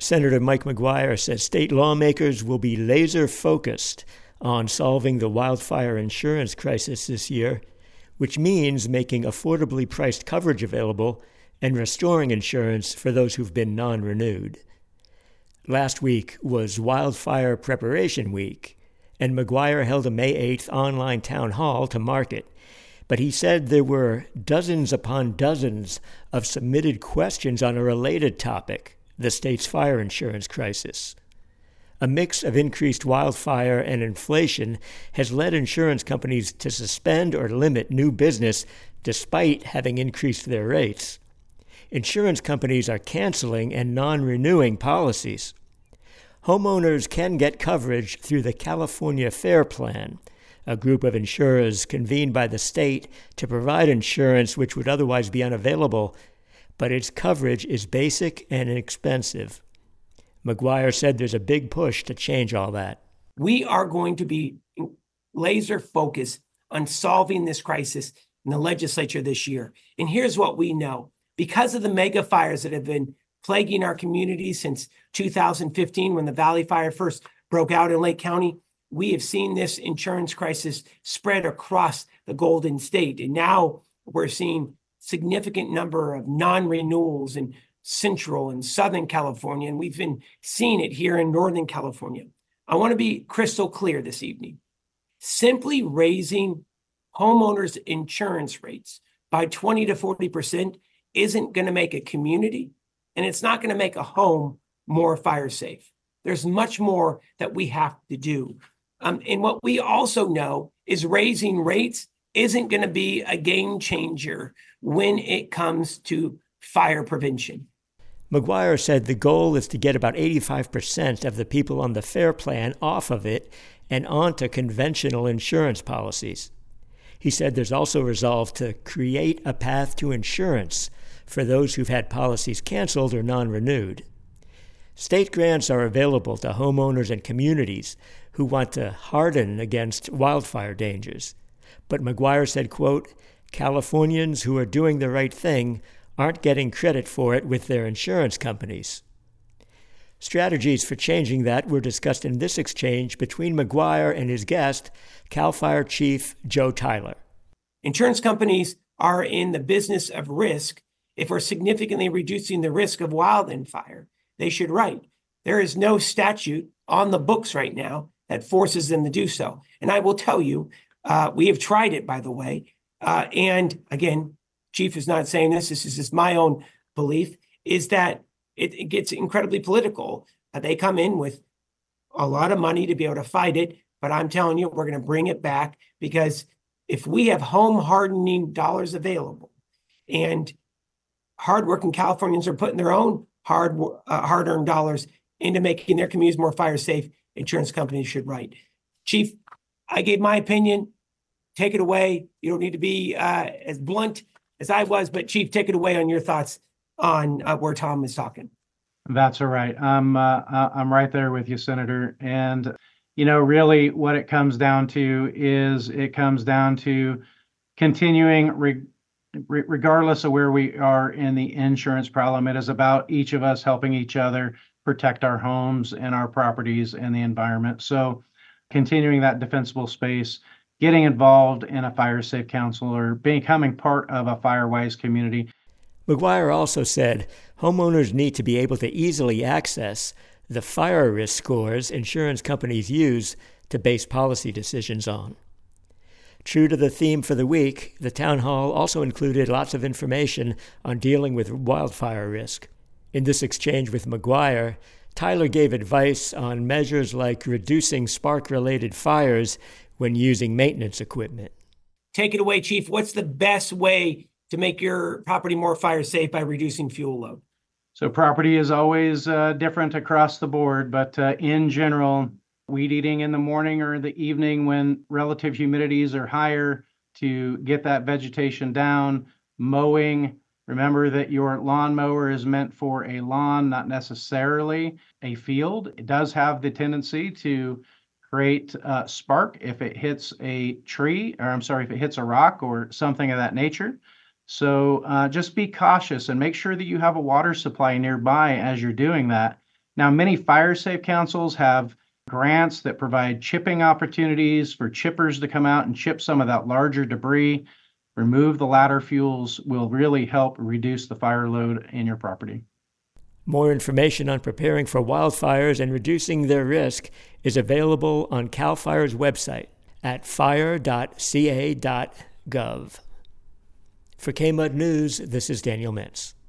Senator Mike McGuire says state lawmakers will be laser focused on solving the wildfire insurance crisis this year, which means making affordably priced coverage available and restoring insurance for those who've been non-renewed. Last week was Wildfire Preparation Week, and McGuire held a May 8th online town hall to mark it. But he said there were dozens upon dozens of submitted questions on a related topic, the state's fire insurance crisis. A mix of increased wildfire and inflation has led insurance companies to suspend or limit new business despite having increased their rates. Insurance companies are canceling and non-renewing policies. Homeowners can get coverage through the California FAIR Plan, a group of insurers convened by the state to provide insurance which would otherwise be unavailable, but its coverage is basic and inexpensive. McGuire said there's a big push to change all that. We are going to be laser focused on solving this crisis in the legislature this year. And here's what we know. Because of the mega fires that have been plaguing our community since 2015, when the Valley Fire first broke out in Lake County, we have seen this insurance crisis spread across the Golden State. And now we're seeing significant number of non-renewals in Central and Southern California, and we've been seeing it here in Northern California. I want to be crystal clear this evening. Simply raising homeowners' insurance rates by 20 to 40% isn't going to make a community, and it's not going to make a home more fire safe. There's much more that we have to do. And what we also know is raising rates isn't going to be a game changer when it comes to fire prevention. McGuire said the goal is to get about 85% of the people on the FAIR Plan off of it and onto conventional insurance policies. He said there's also resolve to create a path to insurance for those who've had policies canceled or non-renewed. State grants are available to homeowners and communities who want to harden against wildfire dangers. But McGuire said, quote, Californians who are doing the right thing aren't getting credit for it with their insurance companies. Strategies for changing that were discussed in this exchange between McGuire and his guest, CAL FIRE Chief Joe Tyler. Insurance companies are in the business of risk. If we're significantly reducing the risk of wildfire, they should write. There is no statute on the books right now that forces them to do so. And I will tell you, we have tried it, by the way. And again, Chief is not saying this is just my own belief, is that it gets incredibly political. They come in with a lot of money to be able to fight it, but I'm telling you, we're going to bring it back, because if we have home hardening dollars available and hardworking Californians are putting their own hard-earned dollars into making their communities more fire safe, insurance companies should write. Chief, I gave my opinion. Take it away. You don't need to be as blunt as I was, but Chief, take it away on your thoughts on where Tom is talking. That's all right. I'm right there with you, Senator. And, really what it comes down to is continuing, regardless of where we are in the insurance problem, it is about each of us helping each other protect our homes and our properties and the environment. So continuing that defensible space, getting involved in a fire safe council, or becoming part of a FireWise community. McGuire also said homeowners need to be able to easily access the fire risk scores insurance companies use to base policy decisions on. True to the theme for the week, the town hall also included lots of information on dealing with wildfire risk. In this exchange with McGuire, Tyler gave advice on measures like reducing spark-related fires when using maintenance equipment. Take it away, Chief. What's the best way to make your property more fire safe by reducing fuel load? So property is always different across the board, but in general, weed eating in the morning or in the evening when relative humidities are higher to get that vegetation down, mowing. Remember that your lawnmower is meant for a lawn, not necessarily a field. It does have the tendency to create spark if it hits a tree, if it hits a rock or something of that nature. So just be cautious and make sure that you have a water supply nearby as you're doing that. Now, many fire safe councils have grants that provide chipping opportunities for chippers to come out and chip some of that larger debris. Remove the ladder fuels will really help reduce the fire load in your property. More information on preparing for wildfires and reducing their risk is available on CAL FIRE's website at fire.ca.gov. For KMUD News, this is Daniel Mintz.